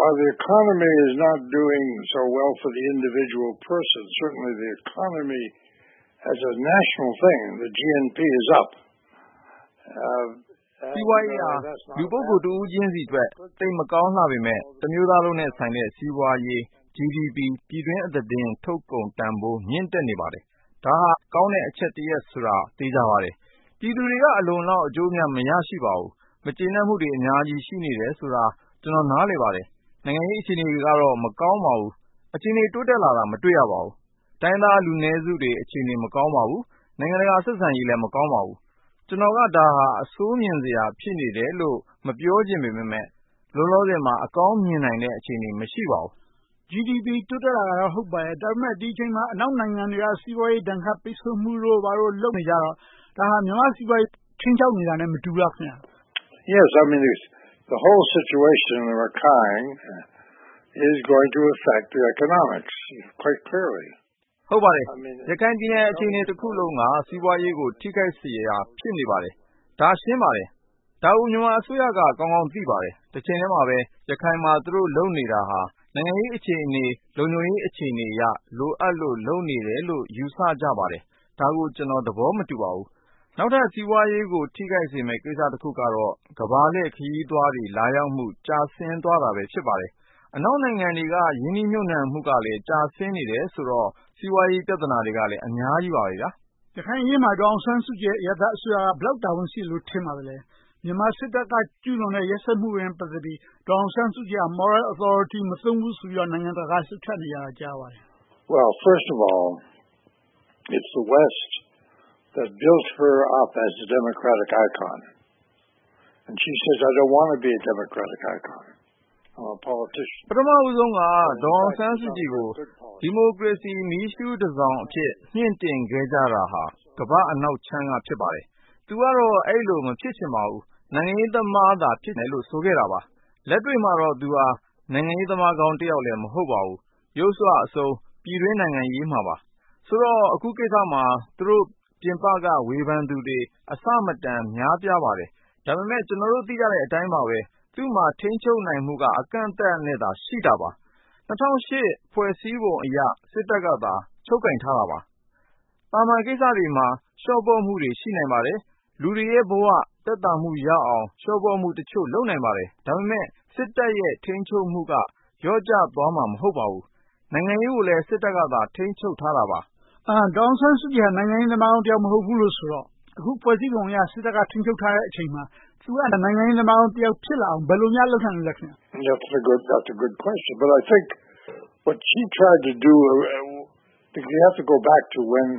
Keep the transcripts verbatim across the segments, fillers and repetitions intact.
while the economy is not doing so well for the individual person, certainly the economy as a national thing, the G N P is up. Uh, စီးပွားရေးဟာလူပုဂ္ဂိုလ်တဦးချင်းစီအတွက်သိပ်မကောင်းလှပေမဲ့တစ်မျိုးသားလုံးနဲ့ဆိုင်တဲ့စီးပွားရေး ဂျီ ဒီ ပီ ပြည်တွင်းအသားတင်ထုတ်ကုန်တန်ဖိုးမြင့်တက်နေပါတယ်။ဒါဟာကောင်းတဲ့အချက်တစ်ရပ်ဆိုတာသိကြပါတယ်။ပြည်သူတွေကအလုံလောက်အကျိုးများမရရှိပါဘူး။မကျေနပ်မှုတွေအများကြီးရှိနေတယ်ဆိုတာကျွန်တော်နားလည်ပါတယ်။နိုင်ငံရေးအခြေအနေတွေကတော့မကောင်းပါဘူး။အခြေအနေတိုးတက်လာတာမတွေ့ရပါဘူး။တိုင်းသားလူနည်းစုတွေအခြေအနေမကောင်းပါဘူး။နိုင်ငံတကာဆက်ဆံရေးလည်းမကောင်းပါဘူး။ကျွန်တော်ကဒါဟာအဆိုးမြင်စရာဖြစ်နေတယ်လို့မပြောချင်ပေမဲ့လောလောဆယ်မှာအကောင်းမြင်နိုင်တဲ့အခြေအနေမရှိပါဘူး။ ဂျီ ဒီ ပီ တိုးတက်လာတာတော့ဟုတ်ပါရဲ့ဒါပေမဲ့ဒီအချိန်မှာအနောက်နိုင်ငံတွေကစီးပွားရေးဒဏ်ခတ်ပိတ်ဆို့မှုတို့ဘာလို့လုပ်နေကြတော့ဒါဟာမြန်မာစီးပွားရေးချင်းချောက်နေတာနဲ့မတူဘူးလားခင်ဗျာ Yes, I mean the whole situation in Rakhine is going to affect the economics quite clearly. ဟုတ်ပါတယ်ရခိုင်ပြည်နယ်အခြေအနေတစ်ခုလုံးကစီးပွားရေးကိုထိခိုက်စေရာဖြစ်နေပါတယ်ဒါရှင်းပါတယ်ဒါကိုမြန်မာအစိုးရကကောင်းကောင်းသိပါတယ်တစ်ချိန်တည်းမှာပဲရခိုင်မှာသူတို့လုပ်နေတာဟာနိုင်ငံရေးအခြေအနေလုံခြုံရေးအခြေအနေအရလိုအပ်လို့လုပ်နေတယ်လို့ယူဆကြပါတယ်ဒါကိုကျွန်တော်သဘောမတူပါဘူးနောက်ထပ်စီးပွားရေးကိုထိခိုက်စေမယ့်ကိစ္စတစ်ခုကတော့ကမ္ဘာလှည့်ခရီးသွားတွေလာရောက်မှုကြာဆင်းသွားတာပဲဖြစ်ပါတယ်အနောက်နိုင်ငံတွေကယင်းနှိမ့်ညွတ်နှံမှုကလည်းကြာဆင်းနေတယ်ဆိုတော့စီးပွားရေးပြဿနာတွေကလည်းအများကြီးပါပဲဗျာရခိုင်ရေးမှာဒေါအောင်ဆန်းစုကြည်ရဲ့ရသအစိုးရကဘယ်လောက်တာဝန်ရှိလို့ထင်ပါသလဲမြန်မာစစ်တပ်ကကျူးလွန်တဲ့ရက်စက်မှုတွေနဲ့ပတ်သက်ပြီးဒေါအောင်ဆန်းစုကြည်က moral authority မသုံးဘူးဆိုပြီးတော့နိုင်ငံတကာဆွတ်ထွက်နေကြတာကြားပါတယ် Well, first of all, it's the West that built her up as a democratic icon. And she says, I don't want to be a democratic icon. I'm a politician. ပထမဦးဆုံးကဒေါအောင်ဆန်းစုကြည်ကိုဒီမိုကရေစီမီးရှူးတစ်စောင်အဖြစ်မြင့်တင်ခဲ့ကြတာဟာကမ္ဘာအနောက်ချမ်းကဖြစ်ပါတယ်သူကတော့အဲ့လိုမဖြစ်ချင်ပါဘူးနိုင်ငံရေးသမားသာဖြစ်တယ်လို့ဆိုခဲ့တာပါလက်တွေ့မှာတော့သူဟာနိုင်ငံရေးသမားကောင်းတစ်ယောက်လည်းမဟုတ်ပါဘူးရုပ်စွအဆုံးပြည်တွင်းနိုင်ငံရေးမှာပါဆိုတော့အခုကိစ္စမှာသူတို့ပြင်ပကဝေဖန်သူတွေအစမတန်များပြားပါတယ်ဒါပေမဲ့ကျွန်တော်တို့သိကြတဲ့အတိုင်းပါပဲသူ့မှာထိန်းချုပ်နိုင်မှုကအကန့်အသတ်နဲ့သာရှိတာပါ၂၀၀၈ဖွဲ့စည်းပုံအရစစ်တပ်ကသာချုပ်ကင်ထားတာပါတာမန်ကိစ္စတွေမှာရှော့ပေါ့မှုတွေရှိနိုင်ပါတယ်လူတွေရဲ့ဘဝတက်တာမှုရအောင်ရှော့ပေါ့မှုတချို့လုပ်နိုင်ပါတယ်ဒါပေမဲ့စစ်တပ်ရဲ့ထိန်းချုပ်မှုကရော့ကျသွားမှာမဟုတ်ပါဘူးနိုင်ငံရေးကိုလည်းစစ်တပ်ကသာထိန်းချုပ်ထားတာပါအာဒေါအောင်ဆန်းစုကြည်ဟာနိုင်ငံရေးသမားတယောက်မဟုတ်ဘူးလို့ဆိုတော့အခုဖွဲ့စည်းပုံအရစစ်တပ်ကထိန်းချုပ်ထားတဲ့အချိန်မှာသူကနိုင်ငံရေးသမားတယောက်ဖြစ်လာအောင်ဘယ်လိုများလုပ်နိုင်လဲခင်ဗျ That's a good that's a good question but I think what she tried to do uh, you have to go back to when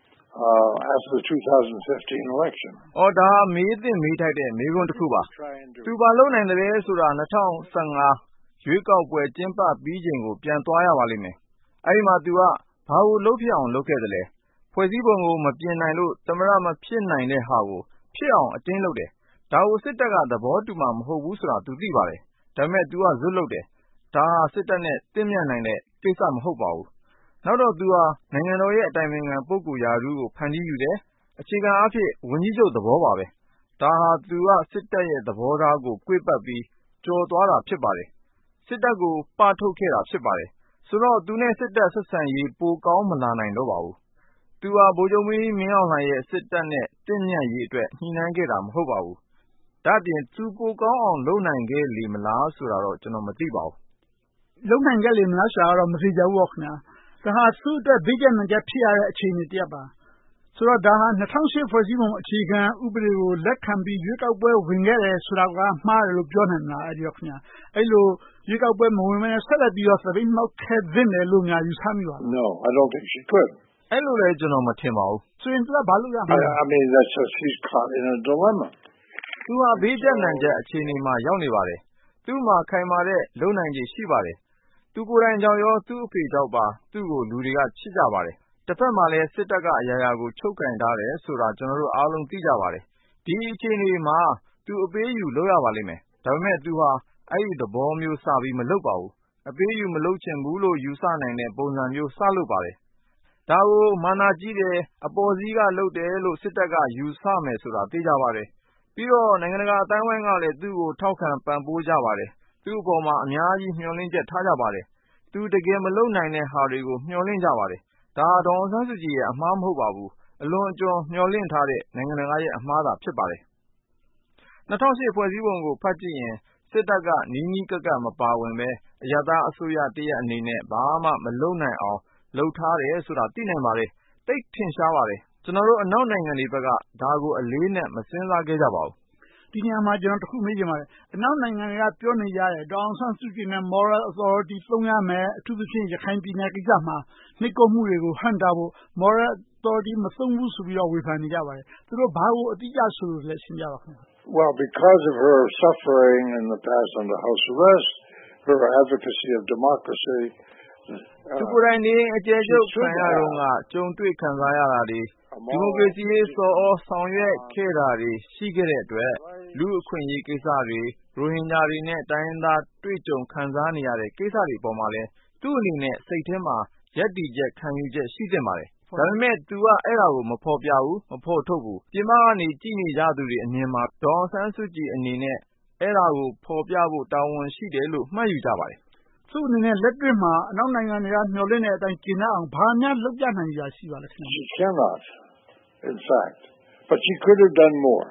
uh after the twenty fifteen election အော်ဒါမေးသင့်မေးထိုက်တဲ့မေးခွန်းတစ်ခုပါသူဘာလုပ်နိုင်တယ်ဆိုတာ၂၀၁၅ရွေးကောက်ပွဲကျင်းပပြီးချိန်ကိုပြန်သွားရပါလိမ့်မယ်အဲ့ဒီမှာသူကဘာကိုလုပ်ဖြစ်အောင်လုပ်ခဲ့တယ်လဲဖွဲ့စည်းပုံကိုမပြင်နိုင်လို့သမ္မတမဖြစ်နိုင်တဲ့ဟာကိုဖြစ်အောင်အတင်းလုပ်တယ်ဒါကိုစစ်တပ်ကသဘောတူမှာမဟုတ်ဘူးဆိုတာသူသိပါတယ်ဒါပေမဲ့သူကဇွတ်လုပ်တယ်ဒါဟာစစ်တပ်နဲ့တင့်မြတ်နိုင်တဲ့ကိစ္စမဟုတ်ပါဘူးနောက်တော့သူဟာနိုင်ငံတော်ရဲ့အတိုင်ပင်ခံပုဂ္ဂိုလ်ရာထူးကိုဖန်တီးယူတယ်အခြေခံအားဖြင့်ဝန်ကြီးချုပ်သဘောပါပဲဒါဟာသူကစစ်တပ်ရဲ့သဘောထားကိုကွေ့ပတ်ပြီးကြော်သွားတာဖြစ်ပါတယ်စစ်တပ်ကိုပထုတ်ခဲ့တာဖြစ်ပါတယ်ဆိုတော့သူနဲ့စစ်တပ်ဆက်ဆံရေးပိုကောင်းမလာနိုင်တော့ပါဘူးသူဟာဗိုလ်ချုပ်မင်းမင်းအောင်လှိုင်ရဲ့စစ်တပ်နဲ့တင့်မြတ်ရေးအတွက်ညှိနှိုင်းခဲ့တာမဟုတ်ပါဘူးဒါပြင်သူပိုကောင်းအောင်လုပ်နိုင်ခဲ့လေမလားဆိုတာတော့ကျွန်တော်မသိပါဘူးလုပ်နိုင်ခဲ့လေမလားဆိုတာတော့မသိကြဘူးပေါ့ခင်ဗျာဒါဟာသူ့အတွက်ဘေးကျပ်နံကျပ်ဖြစ်ရတဲ့အခြေအနေတစ်ရပ်ပါဆိုတော့ဒါဟာ၂၀၀၈ဖွဲ့စည်းပုံအခြေခံဥပဒေကိုလက်ခံပြီးရွေးကောက်ပွဲဝင်ခဲ့တယ်ဆိုတာကမှားတယ်လို့ပြောနိုင်မလားအဲ့ဒီတော့ခင်ဗျာအဲ့လိုရွေးကောက်ပွဲမဝင်ဘဲနဲ့ဆက်လက်ပြီးတော့သပိတ်မှောက်ခဲ့သင့်တယ်လို့များယူဆမိပါလား No I don't think she could အဲ့လိုလည်းကျွန်တော်မထင်ပါဘူးဆိုရင်သူကဘာလုပ်ရမလဲ I mean that's just she's caught in a dilemma သူဟာဘေးကျပ်နံကျပ်အခြေအနေမှာရောက်နေပါတယ်သူ့မှာခိုင်မာတဲ့လုံနိုင်ခြေရှိပါတယ်သူကိုယ်တိုင်ကြောင့်ရောသူ့အဖေကြောင့်ပါသူ့ကိုလူတွေကချစ်ကြပါတယ်တစ်ဖက်မှာလည်းစစ်တပ်ကအရာရာကိုချုပ်ကင်ထားတယ်ဆိုတာကျွန်တော်တို့အားလုံးသိကြပါတယ်ဒီအခြေအနေမှာသူအပေးယူလုပ်ရပါလိမ့်မယ်ဒါပေမဲ့သူဟာအဲ့ဒီသဘောမျိုးစပြီးမလုပ်ပါဘူးအပေးယူမလုပ်ချင်ဘူးလို့ယူဆနိုင်တဲ့ပုံစံမျိုးစလုပ်ပါတယ်ဒါကိုမာနာကြီးတယ်အပေါ်စီးကလုပ်တယ်လို့စစ်တပ်ကယူဆမယ်ဆိုတာသိကြပါတယ်ပြီးတော့နိုင်ငံတကာအတိုင်းဝိုင်းကလည်းသူ့ကိုထောက်ခံပံ့ပိုးကြပါတယ်သူ့အပေါ်မှာအများကြီးမျှော်လင့်ချက်ထားကြပါတယ်။သူတကယ်မလုပ်နိုင်တဲ့ဟာတွေကိုမျှော်လင့်ကြပါတယ်။ဒါဟာဒေါ်အောင်ဆန်းစုကြည်ရဲ့အမှားမဟုတ်ပါဘူး။အလွန်အကျွံမျှော်လင့်ထားတဲ့နိုင်ငံတကာရဲ့အမှားသာဖြစ်ပါတယ်။၂၀၀၈ဖွဲ့စည်းပုံကိုဖတ်ကြည့်ရင်စစ်တပ်ကနီးနီးကပ်ကပ်မပါဝင်ဘဲအရပ်သားအစိုးရတရပ်အနေနဲ့ဘာမှမလုပ်နိုင်အောင်လုပ်ထားတယ်ဆိုတာသိနိုင်ပါတယ်။သိပ်ထင်ရှားပါတယ်။ကျွန်တော်တို့အနောက်နိုင်ငံတွေဘက်ကဒါကိုအလေးနဲ့မစဉ်းစားခဲ့ကြပါဘူး။ဒီနေရာမှာကျွန်တော်တခုမေးချင်ပါတယ်။အနောက်နိုင်ငံတွေကပြောနေကြတယ်ဒေါ်အောင်ဆန်းစုကြည်နဲ့ moral authority သုံးရမယ်အထူးသဖြင့်ရခိုင်ပြည်နယ်ကိစ္စမှာနှိပ်ကွပ်မှုတွေကိုဟန့်တားဖို့ moral authority မသုံးဘူးဆိုပြီးတော့ဝေဖန်နေကြပါတယ်။သူတို့ဘာကိုအတိအကျဆိုလို့လဲရှင်းပြပါခင်ဗျ။ Well, because of her suffering in the past under house arrest, her advocacy of democracy, သူကိုယ်တိုင်နေအကျယ်ချုပ်ခံရတော့ကကြုံတွေ့ခံစားရတာတွေဒီမိုကရေစီရေးစော်ဩဆောင်ရွက်ခဲ့တာတွေရှိခဲ့တဲ့အတွက်လူအခွင့်အရေးကိစ္စတွေရိုဟင်ဂျာတွေနဲ့တိုင်းရင်းသားတွေ့ကြုံခံစားနေရတဲ့ကိစ္စတွေပေါ်မှာလဲသူ့အနေနဲ့စိတ်ထဲမှာရက်တည်ချက်ခံယူချက်ရှိသင့်ပါတယ်ဒါပေမဲ့သူကအဲ့ဒါကိုမဖော်ပြဘူးမဖော်ထုတ်ဘူးပြင်ပကနေကြည့်နေကြသူတွေအမြင်မှာဒေါ်အောင်ဆန်းစုကြည်အနေနဲ့အဲ့ဒါကိုဖော်ပြဖို့တာဝန်ရှိတယ်လို့မှတ်ယူကြပါတယ်သူ့အနေနဲ့လက်တွေ့မှာအနောက်နိုင်ငံတွေကမျှော်လင့်တဲ့အတိုင်းကျင့်အောင်ဘာများလုပ်ပြနိုင်ကြရှိပါလဲခင်ဗျာ She cannot in fact but she could have done more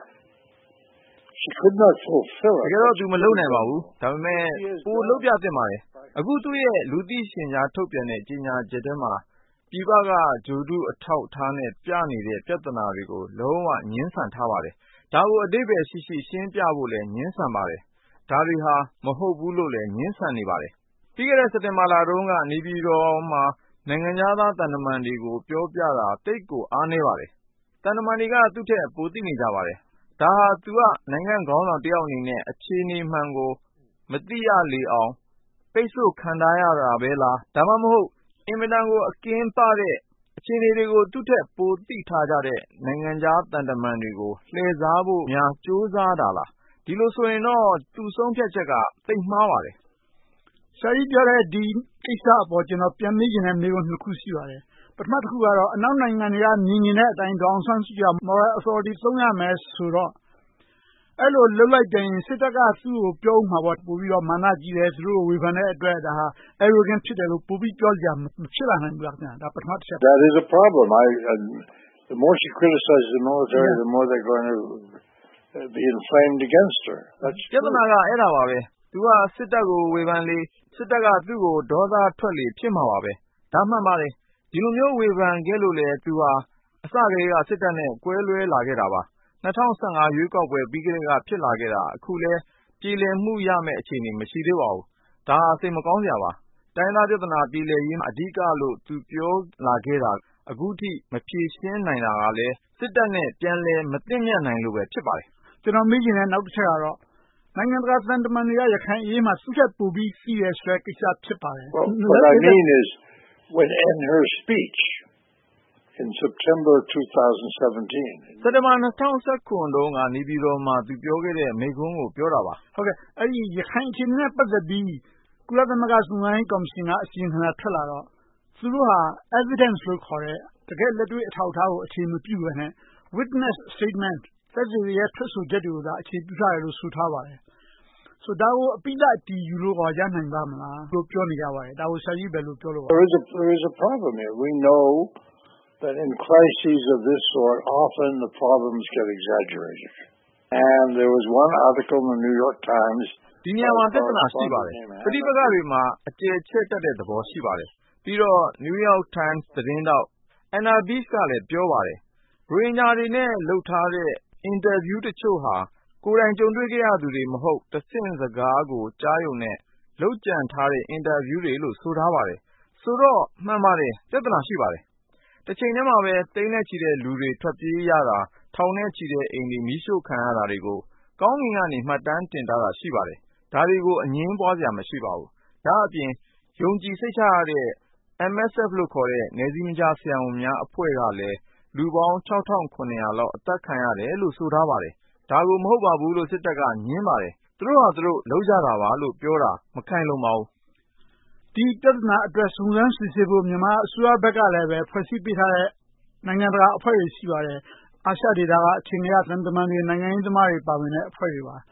she could not fulfill it တကယ်တော့သူမလုပ်နိုင်ပါဘူးဒါပေမဲ့ပိုလုပ်ပြသင့်ပါတယ်အခုသူ့ရဲ့လူသိရှင်ကြားထုတ်ပြန်တဲ့ကြီးညာချက်တွေမှာပြည်ပကဂျိုဒုအထောက်ထားနဲ့ပြနေတဲ့ပြဿနာတွေကိုလုံးဝငြင်းဆန်ထားပါတယ်ဒါကိုအတိတ်ပဲရှိရှိရှင်းပြဖို့လည်းငြင်းဆန်ပါတယ်ဒါတွေဟာမဟုတ်ဘူးလို့လည်းငြင်းဆန်နေပါတယ်ပြီးခဲ့တဲ့စက်တင်ဘာလတုန်းကနေပြည်တော်မှာနိုင်ငံသားတန်တမန်တွေကိုပြောပြတာတိတ်ကိုအားနေပါတယ်တန်တမန်တွေကသူ့ထက်ပိုသိနေကြပါတယ်ဒါဟာသူကနိုင်ငံခေါင်းဆောင်တယောက်အနေနဲ့အခြေအနေမှန်ကိုမသိရလေအောင်ပိတ်ဆို့ခံထားရတာပဲလားဒါမှမဟုတ်အင်မတန်ကိုအကင်းပတဲ့အခြေအနေတွေကိုသူ့ထက်ပိုသိထားကြတဲ့နိုင်ငံသားတန်တမန်တွေကိုလှည့်စားဖို့များကြိုးစားတာလားဒီလိုဆိုရင်တော့သူ့ဆုံးဖြတ်ချက်ကသိပ်မှားပါတယ်ဆရာကြီးပြောတဲ့ဒီကိစ္စအပေါ်ကျွန်တော်ပြန်မေးချင်တဲ့မေးခွန်းနှစ်ခုရှိပါတယ်ပထမတစ်ခုကတော့အနောက်နိုင်ငံတွေကမြင်နေတဲ့အတိုင်းဒေါ်အောင်ဆန်းစုကြည် moral authority သုံးရမယ်ဆိုတော့အဲ့လိုလွတ်လိုက်တယ်ရင်စစ်တပ်ကသူ့ကိုပြောဦးမှာပေါ့ပို့ပြီးတော့မာနကြီးတယ်သူတို့ဝေဖန်တဲ့အတွက်ဒါဟာ arrogant ဖြစ်တယ်လို့ပို့ပြီးပြောကြမဖြစ်လာနိုင်ဘူးလားခင်ဗျာဒါပထမတစ်ချက် That is a problem I uh, the more she criticizes the military yeah. the more they're going to be inflamed against her that's ပြဿနာကအဲ့ဒါပါပဲသူကစစ်တပ်ကိုဝေဖန်လေစစ်တပ်ကသူ့ကိုဒေါသထွက်လေဖြစ်မှာပါပဲဒါမှန်ပါတယ်ဒီလိုမျိုးဝေဖန်ခဲ့လို့လေသူဟာအစကတည်းကစစ်တပ်နဲ့ကွဲလွဲလာခဲ့တာပါ၂၀၁၅ရွေးကောက်ပွဲပြီးကတည်းကဖြစ်လာခဲ့တာအခုလဲပြည်လည်မှုရမယ့်အခြေအနေမရှိသေးပါဘူးဒါဟာစိတ်မကောင်းစရာပါတိုင်းသားပြဿနာပြည်လည်ရေးအဓိကလို့သူပြောလာခဲ့တာအခုထိမဖြေရှင်းနိုင်တာကလည်းစစ်တပ်နဲ့ပြန်လည်မသိမြတ်နိုင်လို့ပဲဖြစ်ပါတယ်ကျွန်တော်မေးချင်တဲ့နောက်တစ်ချက်ကတော့နိုင်ငံတကာသံတမန်တွေကရခိုင်အရေးမှာသူ့ချက်ပိုပြီးစီးရဲဆိုတဲ့ကိစ္စဖြစ်ပါတယ် What I mean is when in her speech in September twenty seventeen စက်တင်ဘာ၂၀၁၇တုန်းကနေပြည်တော်မှာသူပြောခဲ့တဲ့မိန့်ခွန်းကိုပြောတာပါဟုတ်ကဲ့အဲ့ဒီရခိုင်အခြေအနေနဲ့ပတ်သက်ပြီးကုလသမဂ္ဂစုံစမ်းရေးကော်မရှင်ကအစီရင်ခံစာထွက်လာတော့သူတို့ဟာ evidence လို့ခေါ်တဲ့တကယ်လက်တွေ့အထောက်အထားကိုအခြေမပြုဘဲနဲ့ witness statement သက်သေရဲ့ထွက်ဆိုချက်တွေကိုသာအခြေပြုထားတယ်လို့ဆိုထားပါတယ်ဆိုတော့ဒါကိုအပိဓာအတည်ယူလို့ရနိုင်ပါမလားလို့ပြောနေကြပါတယ်ဒါကိုဆရာကြီးပဲလို့ပြောလို့ပါ There is a there is a problem here we know that in crises of this sort often the problems get exaggerated and there was one article in the New York Times ဒီနေရာမှာပြဿနာရှိပါတယ်ပဋိပက္ခတွေမှာအကျယ်ချဲ့တက်တဲ့သဘောရှိပါတယ်ပြီးတော့ New York Times သတင်းတောက် Anna Beach ကလည်းပြောပါတယ်ရိုဟင်ဂျာတွေနဲ့လုပ်ထားတဲ့အင်တာဗျူးတချို့ဟာကိုယ်တိုင်ကြုံတွေ့ခဲ့ရသူတွေမဟုတ်တဆင့်စကားကိုကြားရုံနဲ့လုပ်ကြံထားတဲ့အင်တာဗျူးတွေလို့ဆိုထားပါတယ်ဆိုတော့မှန်ပါတယ်ပြဿနာရှိပါတယ်တစ်ချိန်တည်းမှာပဲတိမ့်နဲ့ချီတဲ့လူတွေထွက်ပြေးရတာထောင်နဲ့ချီတဲ့အိမ်တွေမီးရှို့ခံရတာတွေကိုကောင်းကင်ကနေမှတ်တမ်းတင်ထားတာရှိပါတယ်ဒါတွေကိုအငင်းပွားစရာမရှိပါဘူးဒါအပြင်ယုံကြည်စိတ်ချရတဲ့ M S F လို့ခေါ်တဲ့နယ်စည်းမခြားဆရာဝန်များအဖွဲ့ကလည်းလူပေါင်း၆ထောင်၇ရာလောက်အသက်ခံရတယ်လို့ဆိုထားပါတယ်ဒါကိုမဟုတ်ပါဘူးလို့စစ်တပ်ကညင်းပါတယ်သူတို့ဟာသူတို့လုပ်ကြတာပါလို့ပြောတာမခိုင်လုံပါဘူးဒီပြဿနာအတွက်စုံစမ်းစစ်ဆေးဖို့မြန်မာအစိုးရဘက်ကလည်းပဲဖွဲ့စည်းပေးထားတဲ့နိုင်ငံတကာအဖွဲ့တွေရှိပါတယ်အာရှဒေသကအချိန်ကြီးသံတမန်တွေနိုင်ငံရေးသမားတွေပါဝင်တဲ့အဖွဲ့တွေပါ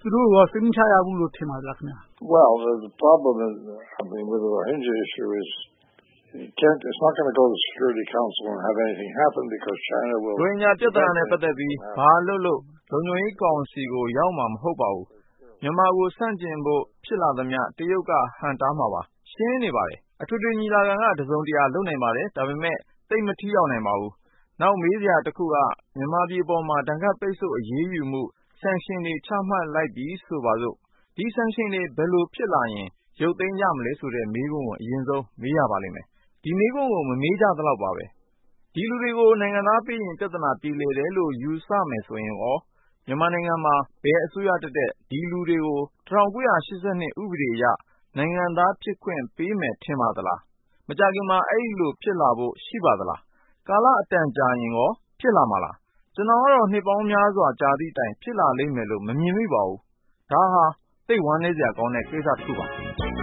သူတို့ရောစိတ်မချရဘူးလို့ထင်ပါသလားခင်ဗျာ Well, the, the problem is, I mean, with the Rohingya issue is you can't, it's not going to go to the Security Council and have anything happen because China will... ရိုဟင်ဂျာပြဿနာနဲ့ပတ်သက်ပြီးဘာလို့လို့လုံခြုံရေးကောင်စီကိုရောက်မှာမဟုတ်ပါဘူးမြန်မာကိုဆန့်ကျင်ဖို့ဖြစ်လာသမျှတရုတ်ကဟန်တားမှာပါရှင်းနေပါတယ်အထွေထွေညီလာခံကတစုံတရာလုပ်နိုင်ပါတယ်ဒါပေမဲ့သိပ်မထီရောက်နိုင်ပါဘူးနောက်မေးစရာတစ်ခုကမြန်မာပြည်ပေါ်မှာတန်ခတ်ပိတ်ဆို့အရေးယူမှု sanction တွေချမှတ်လိုက်ပြီးဆိုပါစို့ဒီ sanction တွေဘယ်လိုဖြစ်လာရင်ရုပ်သိမ်းကြမလဲဆိုတဲ့မေးခွန်းကိုအရင်ဆုံးမေးရပါလိမ့်မယ်ဒီမေးခွန်းကိုမမေးကြသလောက်ပါပဲဒီလူတွေကိုနိုင်ငံသားပေးရင်ပြဿနာပြေလည်တယ်လို့ယူဆမယ်ဆိုရင်ရောမြန်မာနိုင်ငံမှာဘယ်အစိုးရတက်တဲ့ဒီလူတွေကို၁၉၈၂ဥပဒေအရနိုင်ငံသားဖြစ်ခွင့်ပေးမယ်ထင်ပါသလားမကြခင်မှာအဲ့လိုဖြစ်လာဖို့ရှိပါသလားကာလအတန်ကြာရင်ရောဖြစ်လာမှာလားကျွန်တော်ကတော့နှစ်ပေါင်းများစွာကြာသည့်တိုင်ဖြစ်လာလိမ့်မယ်လို့မမြင်မိပါဘူးဒါဟာသိပ်ဝမ်းနည်းစရာကောင်းတဲ့ကိစ္စတစ်ခုပါ